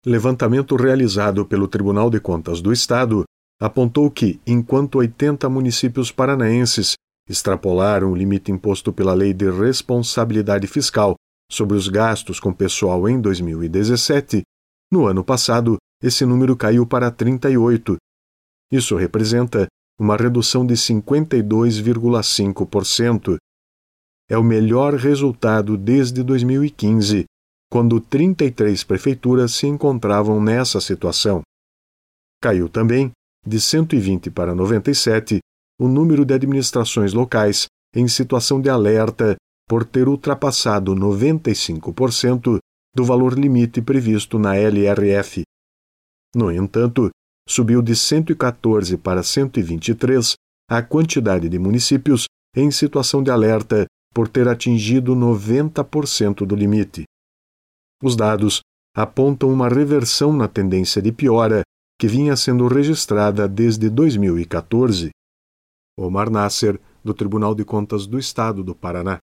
Levantamento realizado pelo Tribunal de Contas do Estado apontou que, enquanto 80 municípios paranaenses extrapolaram o limite imposto pela Lei de Responsabilidade Fiscal sobre os gastos com pessoal em 2017, no ano passado esse número caiu para 38. Isso representa uma redução de 52,5%. É o melhor resultado desde 2015, quando 33 prefeituras se encontravam nessa situação. Caiu também, de 120 para 97, o número de administrações locais em situação de alerta por ter ultrapassado 95% do valor limite previsto na LRF. No entanto, subiu de 114 para 123 a quantidade de municípios em situação de alerta por ter atingido 90% do limite. Os dados apontam uma reversão na tendência de piora que vinha sendo registrada desde 2014. Omar Nasser, do Tribunal de Contas do Estado do Paraná.